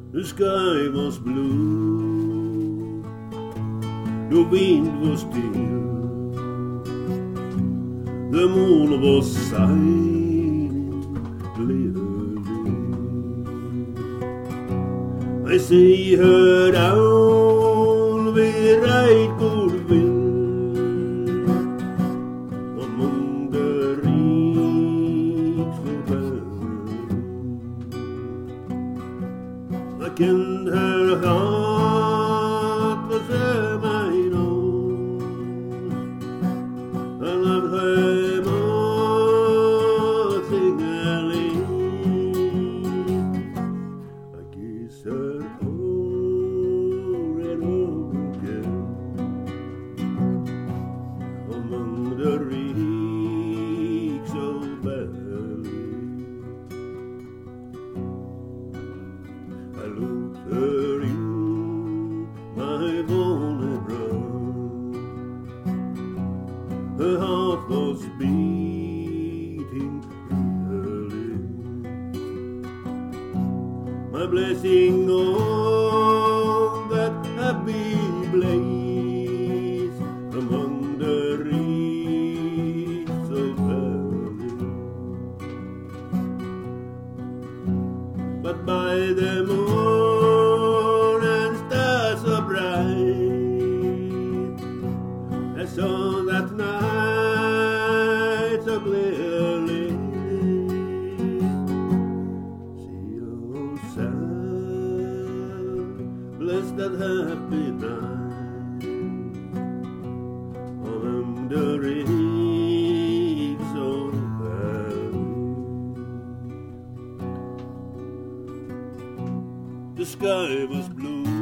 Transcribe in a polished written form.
The sky was blue, the wind was still, the moon was shining clearly. I see her down with right good will among the reeds above. I kenned her heart was mine own. I loved her more singly. I kissed her over and over again among the reeks of valley. I looked her in my bonnet brow. Her heart was beating early. My blessing on that happy blaze among the reeds of valley. But by the moon and stars so bright, I saw that night so clearly. See, oh, sad, bless that happy night among the reeds of valley. The sky was blue,